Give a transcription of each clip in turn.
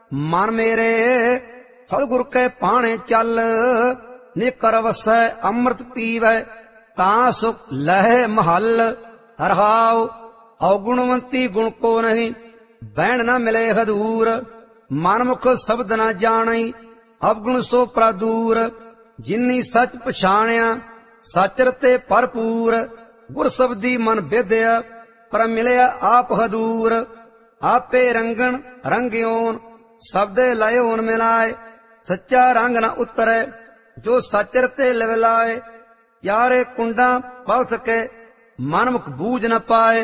मन मेरे सतगुर के पाणे चल। निकर वसै अमृत पीवै तां सुख लहे महल। हरहाओ अवगुणवंती गुण को नहीं बैण न मिले हदूर। मनमुख शब्द न जाणई अवगुण सो प्रादूर। जिन्नी सच पछाणिया सच रते भरपूर। गुर शब्दी मन विद्या पर मिलिया आप हदूर। आपे रंगण रंग्योन शब्दे लयोन मिलाए। सच्चा रंग न उतरे जो सच रते लिवलाए। यारे कुंडा पथ के मनमुख बूझ न पाए।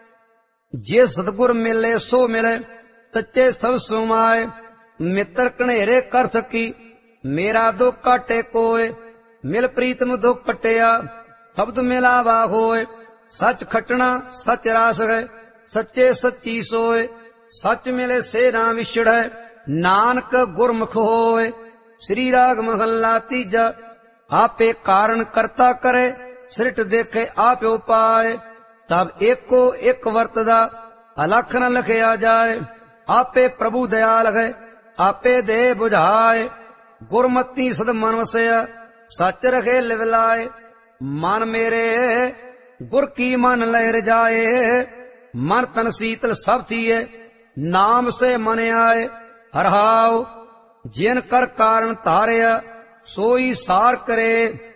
जे सतगुर मिले सो मिले सच्चे सब सुमाए। मित्र कनेरे कर थकी मेरा दुख काटे कोय। मिल प्रीतम दुख पटिया शब्द मिलावा होय। सच खटना सच रास है सच्चे सच्ची सोय। सच मिले से ना विछड़ै नानक गुरमुख होय। श्री राग महला तीजा। आपे कारण करता करे सृष्ट देखे आप उपाय। तब एको एक वर्तदा अलख न लखया जाए। आपे प्रभु दयाल है आपे दे बुझाए। गुरमती सद मन वसया सच रखे लिवलाए। मन मेरे गुर की मन लहर जाए। मन तन शीतल सब थिए नाम से मन आए। हरहाओ जिन कर कारण तारिया सोई सार करे।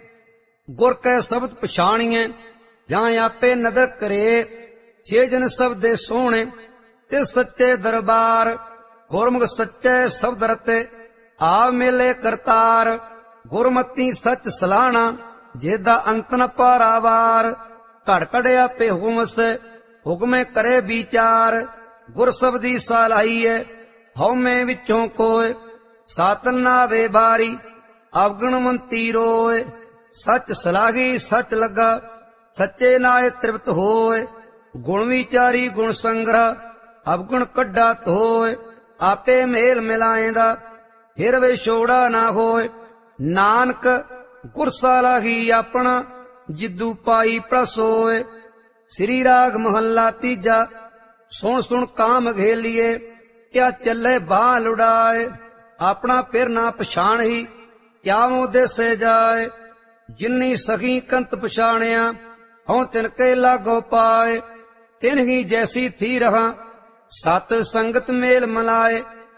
गुर कै शब्द पछाणिए जहाँ आपे नदर करे। छे जन शब्दे सोने ते सच्चे दरबार। गुरमुख सच्चे शब्द रते आ मेले करतार। गुरमती सच सलाहना जेदा अंत न पारावार। घड़ घड़ आपे हुक्म से हुक्मे करे विचार। गुर शब्दी सालाई है हौमे विचों कोय। सातन नावे बारी अवगुणवंती रोय। सच सलाही सच लगा सच्चे नाय तृप्त होय। गुण विचारी गुण संग्रह अवगुण कड्डा होय। आपे मेल मिलाएंदा फिर विछोड़ा ना होय। नानक गुर सलाही अपना जिद्दू पाई प्रसोय। श्री राग महला तीजा। सुन सुन काम घेलिए क्या चले बाह लुड़ाए। अपना फिर ना पछाण ही क्या देसे जाए। जिन्नी सखी कंत पछाणिया हों तिनके लागो पाए। तिन ही जैसी थी रहा सत संगत मेल मलाए।